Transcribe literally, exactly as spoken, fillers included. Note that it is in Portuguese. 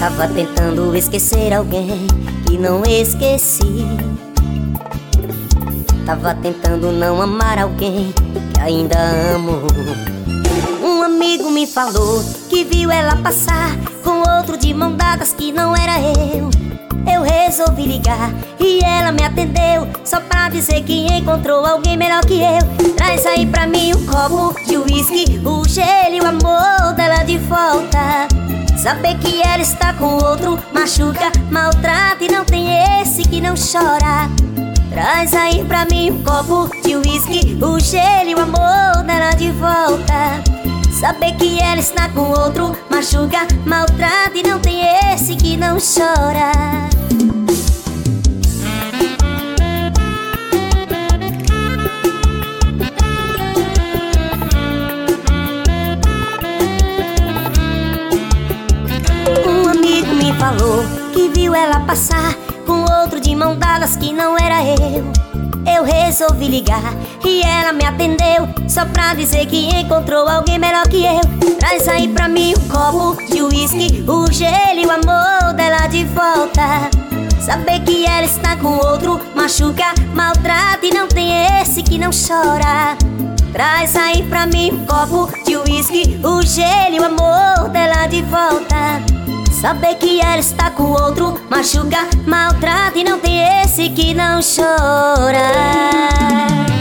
Tava tentando esquecer alguém que não esqueci. Tava tentando não amar alguém que ainda amo. Um amigo me falou que viu ela passar com outro de mão dadas que não era eu. Eu resolvi ligar e ela me atendeu, só pra dizer que encontrou alguém melhor que eu. Traz aí pra mim um copo de uísque, o gelo e o amor dela de volta. Saber que ela está com outro machuca, maltrata e não tem esse que não chora. Traz aí pra mim um copo de uísque, o gelo e o amor dela de volta. Saber que ela está com outro machuca, maltrata e não tem esse que não chora. Um amigo me falou que viu ela passar com outro de mão dadas que não era eu. Eu resolvi ligar e ela me atendeu, só pra dizer que encontrou alguém melhor que eu. Traz aí pra mim um copo de uísque, o gelo e o amor dela de volta. Saber que ela está com outro machuca, maltrata e não tem esse que não chora. Traz aí pra mim um copo de uísque, o gelo e o amor dela de volta. Saber que ela está com outro machuca, maltrata e não tem esse que não chora.